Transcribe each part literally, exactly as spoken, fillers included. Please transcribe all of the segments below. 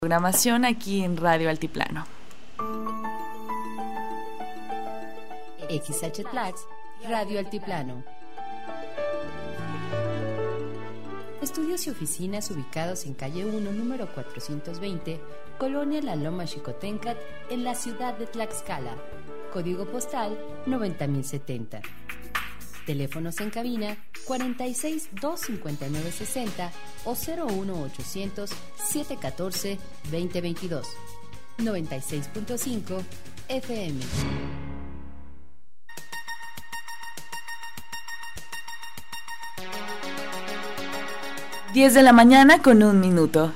Programación aquí en Radio Altiplano. X H Tlax, Radio Altiplano. Estudios y oficinas ubicados en calle uno, número cuatrocientos veinte, Colonia La Loma Xicoténcatl, en la ciudad de Tlaxcala. Código postal noventa mil setenta. Teléfonos en cabina cuarenta y seis, doscientos cincuenta y nueve, sesenta o cero uno ochocientos, setecientos catorce, veinte veintidós. noventa y seis punto cinco F M. diez de la mañana con un minuto.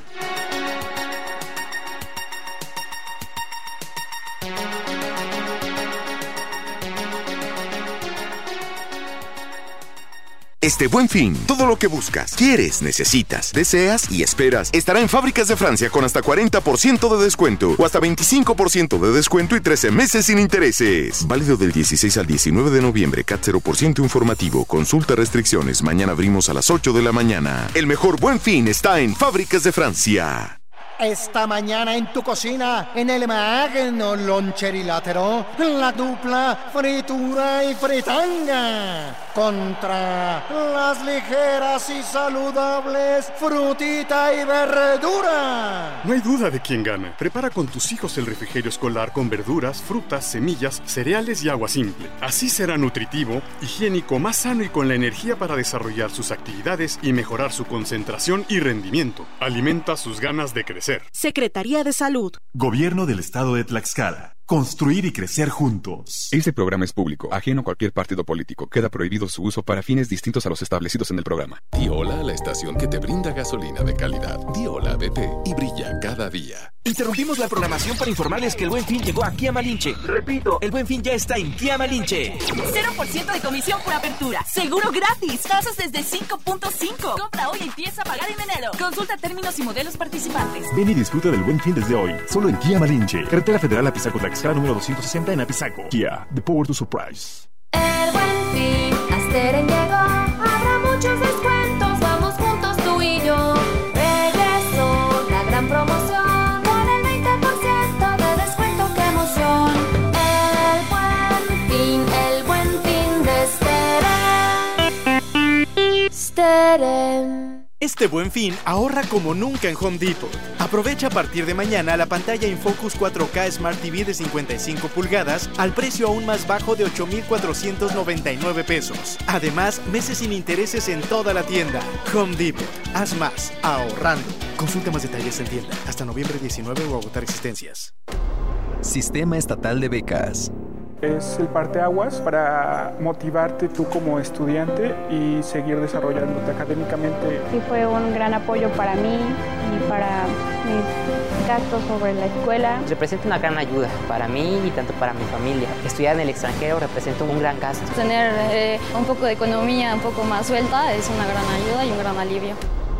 Este Buen Fin, todo lo que buscas, quieres, necesitas, deseas y esperas estará en Fábricas de Francia con hasta cuarenta por ciento de descuento o hasta veinticinco por ciento de descuento y trece meses sin intereses. Válido del dieciséis al diecinueve de noviembre. C A T cero por ciento informativo. Consulta restricciones. Mañana abrimos a las ocho de la mañana. El mejor Buen Fin está en Fábricas de Francia. Esta mañana en tu cocina, en el magno loncherilátero, la dupla fritura y fritanga contra las ligeras y saludables frutita y verdura. No hay duda de quién gana. Prepara con tus hijos el refrigerio escolar con verduras, frutas, semillas, cereales y agua simple. Así será nutritivo, higiénico, más sano y con la energía para desarrollar sus actividades y mejorar su concentración y rendimiento. Alimenta sus ganas de crecer. Secretaría de Salud. Gobierno del Estado de Tlaxcala. Construir y crecer juntos. Este programa es público, ajeno a cualquier partido político. Queda prohibido su uso para fines distintos a los establecidos en el programa. Di hola a la estación que te brinda gasolina de calidad. Di hola a B P y brilla cada día. Interrumpimos la programación para informarles que el Buen Fin llegó a Kia Malinche. Repito, el Buen Fin ya está en Kia Malinche. cero por ciento de comisión por apertura. Seguro gratis. Tasas desde cinco punto cinco. Compra hoy y empieza a pagar en enero. Consulta términos y modelos participantes. Ven y disfruta del Buen Fin desde hoy. Solo en Kia Malinche. Carretera Federal Apizaco Tlaxcala número doscientos sesenta en Apizaco. Kia, the power to surprise. El Buen Fin, Asteren llegó. Habrá muchos descuentos. Vamos juntos tú y yo. Regresó la gran promoción. Con el veinte por ciento de descuento. ¡Qué emoción! El Buen Fin, el Buen Fin de Steren. Steren. Este Buen Fin ahorra como nunca en Home Depot. Aprovecha a partir de mañana la pantalla InFocus cuatro K Smart T V de cincuenta y cinco pulgadas al precio aún más bajo de ocho mil cuatrocientos noventa y nueve pesos. Además, meses sin intereses en toda la tienda. Home Depot. Haz más, ahorrando. Consulta más detalles en tienda. Hasta noviembre diecinueve o agotar existencias. Sistema Estatal de Becas. Es el parteaguas para motivarte tú como estudiante y seguir desarrollándote académicamente. Sí, fue un gran apoyo para mí y para mis gastos sobre la escuela. Representa una gran ayuda para mí y tanto para mi familia. Estudiar en el extranjero representa un gran gasto. Tener eh, un poco de economía un poco más suelta es una gran ayuda y un gran alivio.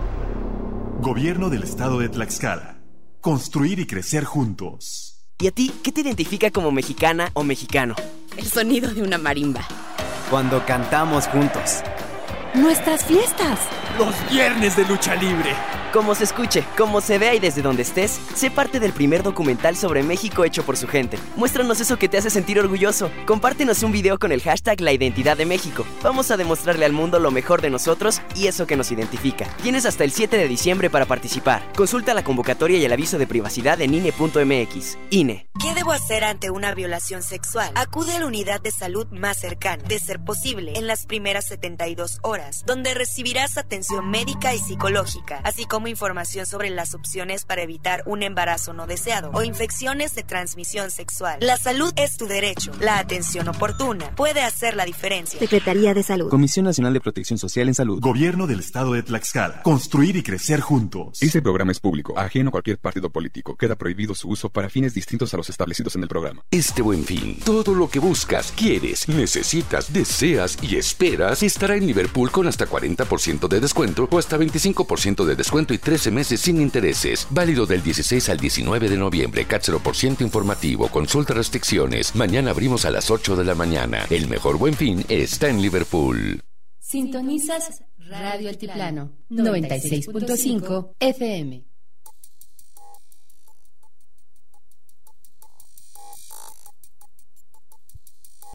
Gobierno del Estado de Tlaxcala. Construir y crecer juntos. ¿Y a ti qué te identifica como mexicana o mexicano? El sonido de una marimba. Cuando cantamos juntos. Nuestras fiestas. Los viernes de lucha libre. Como se escuche, como se vea y desde donde estés, sé parte del primer documental sobre México hecho por su gente. Muéstranos eso que te hace sentir orgulloso. Compártenos un video con el hashtag La Identidad de México. Vamos a demostrarle al mundo lo mejor de nosotros y eso que nos identifica. Tienes hasta el siete de diciembre para participar. Consulta la convocatoria y el aviso de privacidad en I N E punto M X. I N E. ¿Qué debo hacer ante una violación sexual? Acude a la unidad de salud más cercana, de ser posible, en las primeras setenta y dos horas, donde recibirás atención médica y psicológica, así como información sobre las opciones para evitar un embarazo no deseado o infecciones de transmisión sexual. La salud es tu derecho. La atención oportuna puede hacer la diferencia. Secretaría de Salud. Comisión Nacional de Protección Social en Salud. Gobierno del Estado de Tlaxcala. Construir y crecer juntos. Este programa es público, ajeno a cualquier partido político. Queda prohibido su uso para fines distintos a los establecidos en el programa. Este Buen Fin, todo lo que buscas, quieres, necesitas, deseas y esperas estará en Liverpool con hasta cuarenta por ciento de descuento o hasta veinticinco por ciento de descuento y trece meses sin intereses. Válido del dieciséis al diecinueve de noviembre. C A T cero por ciento informativo. Consulta restricciones. Mañana abrimos a las ocho de la mañana. El mejor Buen Fin está en Liverpool. Sintonizas Radio Altiplano noventa y seis punto cinco F M.